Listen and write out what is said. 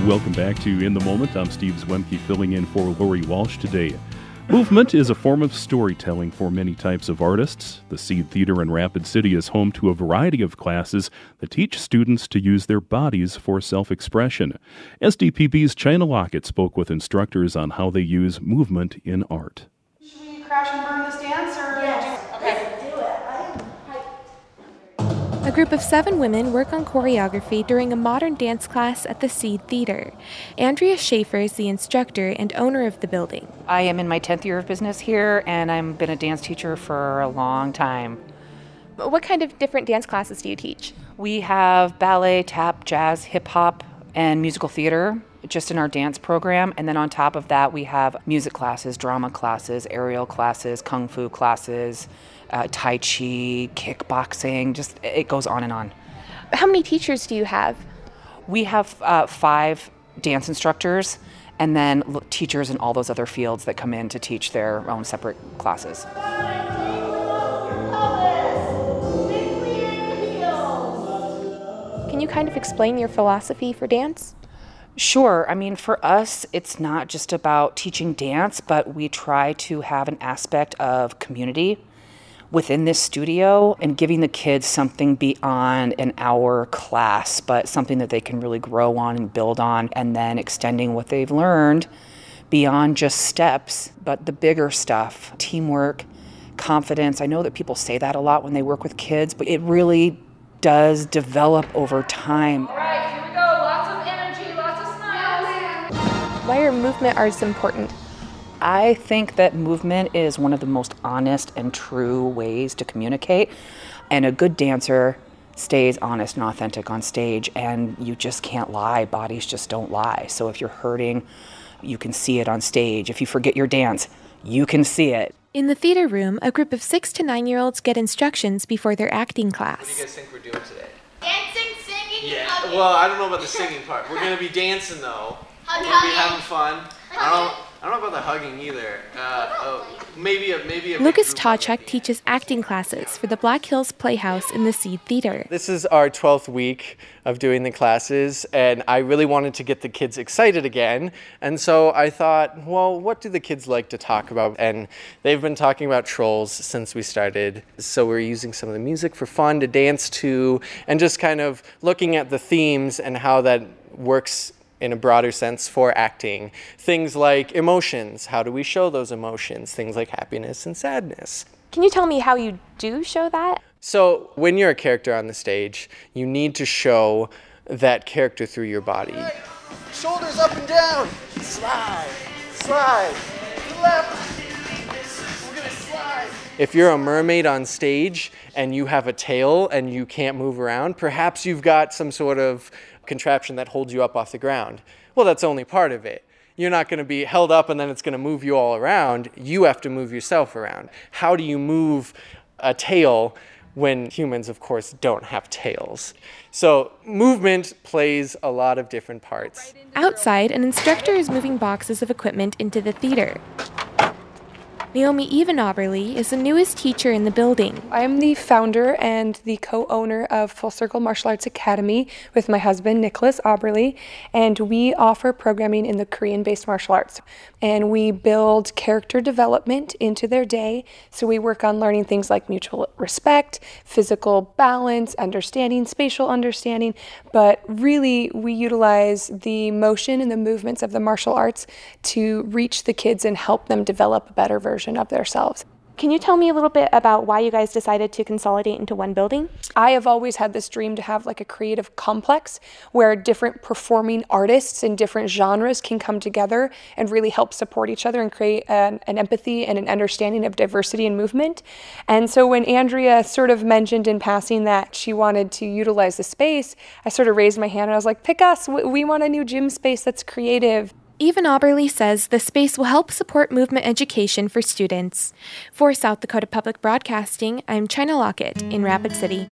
Welcome back to In the Moment. I'm Steve Zwemke filling in for Lori Walsh today. Movement is a form of storytelling for many types of artists. The Seed Theater in Rapid City is home to a variety of classes that teach students to use their bodies for self-expression. SDPB's China Lockett spoke with instructors on how they use movement in art. Should we crash and burn this dance or A group of 7 women work on choreography during a modern dance class at the Seed Theater. Andrea Schaefer is the instructor and owner of the building. I am in my 10th year of business here, and I've been a dance teacher for a long time. What kind of different dance classes do you teach? We have ballet, tap, jazz, hip-hop, and musical theater just in our dance program. And then on top of that, we have music classes, drama classes, aerial classes, kung fu classes, tai chi, kickboxing, just it goes on and on. How many teachers do you have? We have 5 dance instructors and then teachers in all those other fields that come in to teach their own separate classes. Can you kind of explain your philosophy for dance? Sure. I mean, for us, it's not just about teaching dance, but we try to have an aspect of community within this studio and giving the kids something beyond an hour class, but something that they can really grow on and build on, and then extending what they've learned beyond just steps, but the bigger stuff, teamwork, confidence. I know that people say that a lot when they work with kids, but it really does develop over time. All right, here we go. Lots of energy, lots of smiles. Why are movement arts important? I think that movement is one of the most honest and true ways to communicate. And a good dancer stays honest and authentic on stage, and you just can't lie. Bodies just don't lie. So if you're hurting, you can see it on stage. If you forget your dance, you can see it. In the theater room, a group of 6 to 9-year-olds get instructions before their acting class. What do you guys think we're doing today? Dancing, singing, Yeah, hugging. well, I don't know about the singing part. We're going to be dancing, though. We're going to be having fun. I don't know about the hugging either. Maybe a Lucas big group hug. Tawchuk teaches acting classes for the Black Hills Playhouse in the Seed Theater. This is our 12th week of doing the classes, and I really wanted to get the kids excited again. And so I thought, well, what do the kids like to talk about? And they've been talking about trolls since we started. So we're using some of the music for fun to dance to, and just kind of looking at the themes and how that works in a broader sense for acting. Things like emotions, how do we show those emotions? Things like happiness and sadness. Can you tell me how you do show that? So when you're a character on the stage, you need to show that character through your body. Right. Shoulders up and down. Slide, slide, to the left. We're gonna slide. If you're a mermaid on stage and you have a tail and you can't move around, perhaps you've got some sort of contraption that holds you up off the ground. Well, that's only part of it. You're not going to be held up and then it's going to move you all around. You have to move yourself around. How do you move a tail when humans, of course, don't have tails? So movement plays a lot of different parts. Outside, an instructor is moving boxes of equipment into the theater. Naomi Even Auberly is the newest teacher in the building. I am the founder and the co-owner of Full Circle Martial Arts Academy with my husband, Nicholas Auberly, and we offer programming in the Korean-based martial arts. And we build character development into their day, so we work on learning things like mutual respect, physical balance, understanding, spatial understanding, but really we utilize the motion and the movements of the martial arts to reach the kids and help them develop a better version of themselves. Can you tell me a little bit about why you guys decided to consolidate into one building? I have always had this dream to have like a creative complex where different performing artists in different genres can come together and really help support each other and create an empathy and an understanding of diversity and movement. And so when Andrea sort of mentioned in passing that she wanted to utilize the space, I sort of raised my hand and I was like, pick us, we want a new gym space that's creative. Even Auberly says the space will help support movement education for students. For South Dakota Public Broadcasting, I'm China Lockett in Rapid City.